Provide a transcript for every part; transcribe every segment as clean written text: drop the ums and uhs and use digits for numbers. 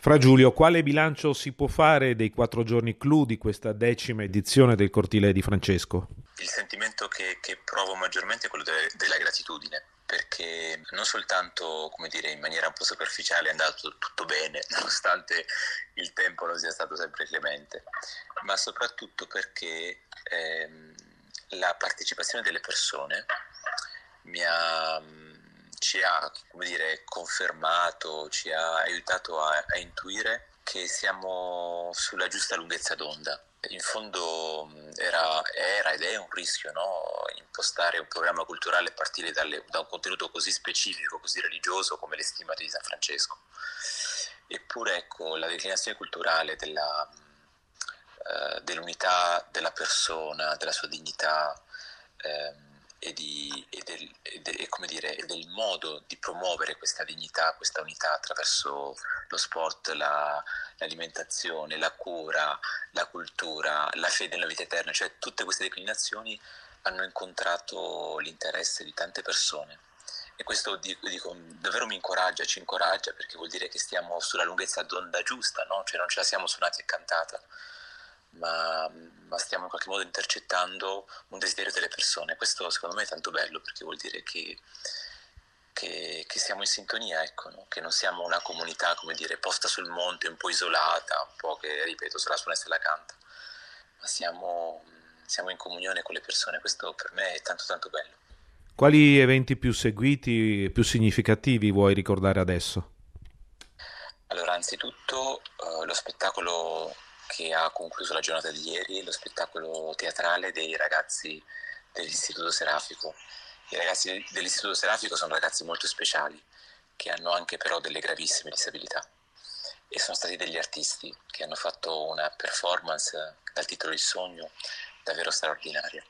Fra Giulio, quale bilancio si può fare dei 4 giorni clou di questa 10ª edizione del Cortile di Francesco? Il sentimento che provo maggiormente è quello della gratitudine, perché non soltanto, come dire, in maniera un po' superficiale è andato tutto bene, nonostante il tempo non sia stato sempre clemente, ma soprattutto perché la partecipazione delle persone mi ha, ci ha, come dire, confermato, ci ha aiutato a intuire che siamo sulla giusta lunghezza d'onda. In fondo era ed è un rischio, no? Impostare un programma culturale a partire da un contenuto così specifico, così religioso come le stimmate di San Francesco. Eppure ecco, la declinazione culturale dell'unità della persona, della sua dignità, e del modo di promuovere questa dignità, questa unità attraverso lo sport, l'alimentazione, la cura, la cultura, la fede nella vita eterna, cioè tutte queste declinazioni hanno incontrato l'interesse di tante persone. E questo dico, davvero ci incoraggia, perché vuol dire che stiamo sulla lunghezza d'onda giusta, no? Cioè non ce la siamo suonati e cantata, ma stiamo in qualche modo intercettando un desiderio delle persone. Questo secondo me è tanto bello, perché vuol dire che siamo in sintonia, ecco, no? Che non siamo una comunità, come dire, posta sul monte, un po' isolata, un po' che, ripeto, se la suona e se la canta, ma siamo in comunione con le persone. Questo per me è tanto tanto bello. Quali eventi più seguiti, più significativi vuoi ricordare adesso? Allora, anzitutto lo spettacolo che ha concluso la giornata di ieri, lo spettacolo teatrale dei ragazzi dell'Istituto Serafico. I ragazzi dell'Istituto Serafico sono ragazzi molto speciali, che hanno anche però delle gravissime disabilità, e sono stati degli artisti che hanno fatto una performance dal titolo Il Sogno davvero straordinaria.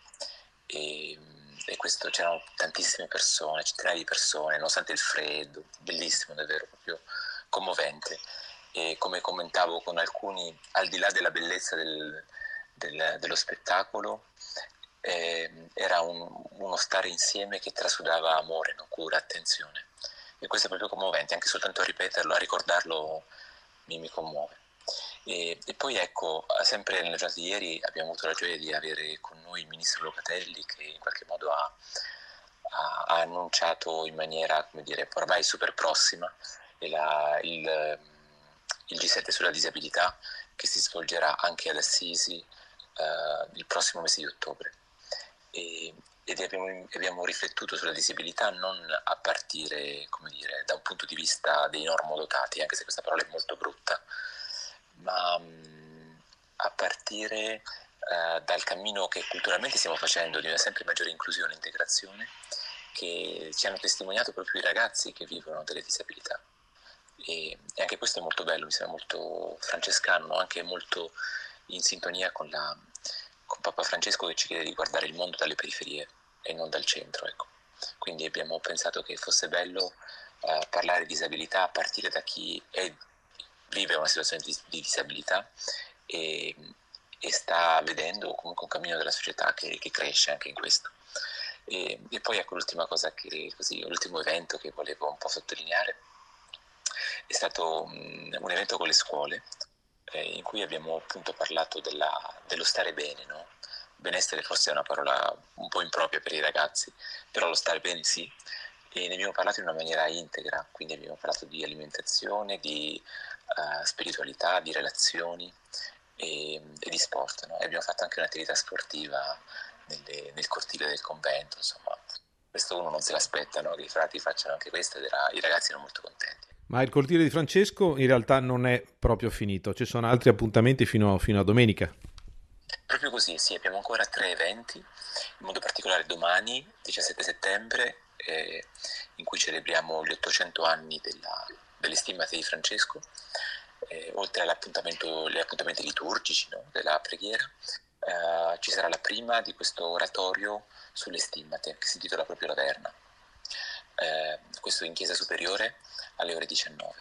E questo, c'erano tantissime persone, centinaia di persone, nonostante il freddo, bellissimo, davvero, proprio commovente. E come commentavo con alcuni, al di là della bellezza dello spettacolo, era uno stare insieme che trasudava amore, no? Cura, attenzione. E questo è proprio commovente, anche soltanto a ripeterlo, a ricordarlo mi commuove. E poi ecco, sempre nella giornata di ieri abbiamo avuto la gioia di avere con noi il ministro Locatelli, che in qualche modo ha annunciato in maniera, come dire, ormai super prossima il G7 sulla disabilità, che si svolgerà anche ad Assisi il prossimo mese di ottobre. Ed abbiamo riflettuto sulla disabilità non a partire, come dire, da un punto di vista dei normodotati, anche se questa parola è molto brutta, ma a partire dal cammino che culturalmente stiamo facendo di una sempre maggiore inclusione e integrazione, che ci hanno testimoniato proprio i ragazzi che vivono delle disabilità. E anche questo è molto bello, mi sembra molto francescano, anche molto in sintonia con Papa Francesco, che ci chiede di guardare il mondo dalle periferie e non dal centro, ecco. Quindi abbiamo pensato che fosse bello parlare di disabilità a partire da chi vive una situazione di disabilità e sta vedendo comunque un cammino della società che cresce anche in questo. E poi ecco l'ultimo evento che volevo un po' sottolineare è stato un evento con le scuole, in cui abbiamo appunto parlato dello stare bene, no? Benessere forse è una parola un po' impropria per i ragazzi, però lo stare bene sì, e ne abbiamo parlato in una maniera integra, quindi abbiamo parlato di alimentazione, di spiritualità, di relazioni e di sport, no? E abbiamo fatto anche un'attività sportiva nel cortile del convento, insomma. Questo uno non se l'aspetta, no? Che i frati facciano anche questo, ed i ragazzi erano molto contenti. Ma il Cortile di Francesco in realtà non è proprio finito, ci sono altri appuntamenti fino a domenica. Proprio così, sì, abbiamo ancora 3 eventi, in modo particolare domani, 17 settembre, in cui celebriamo gli 800 anni delle stimmate di Francesco, oltre gli appuntamenti liturgici, no, della preghiera. Ci sarà la prima di questo oratorio sulle stimmate, che si intitola proprio La Verna, questo in chiesa superiore alle ore 19.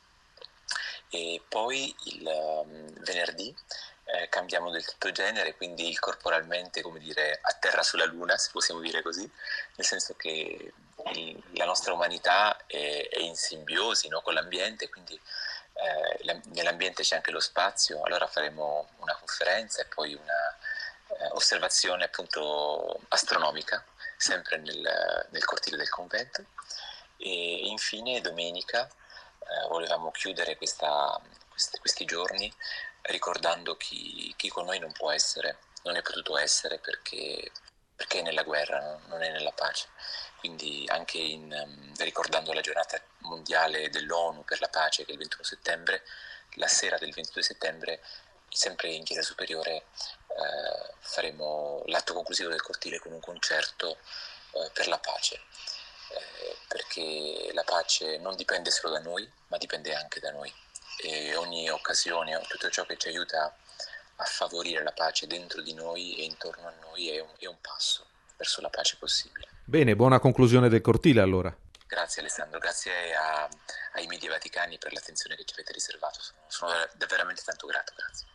E poi il venerdì cambiamo del tutto genere, quindi il corporalmente, come dire, atterra sulla luna, se possiamo dire così, nel senso che la nostra umanità è in simbiosi, no, con l'ambiente, quindi nell'ambiente c'è anche lo spazio, allora faremo una conferenza e poi una osservazione appunto astronomica, sempre nel cortile del convento. E infine domenica volevamo chiudere questi giorni ricordando chi con noi non è potuto essere perché è nella guerra, non è nella pace. Quindi anche ricordando la giornata mondiale dell'ONU per la pace, che è il 21 settembre, la sera del 22 settembre, sempre in Chiesa Superiore, faremo l'atto conclusivo del cortile con un concerto per la pace, perché la pace non dipende solo da noi, ma dipende anche da noi. E ogni occasione, tutto ciò che ci aiuta a favorire la pace dentro di noi e intorno a noi è un passo verso la pace possibile. Bene, buona conclusione del cortile allora. Grazie Alessandro, grazie ai media vaticani per l'attenzione che ci avete riservato, sono veramente tanto grato, grazie.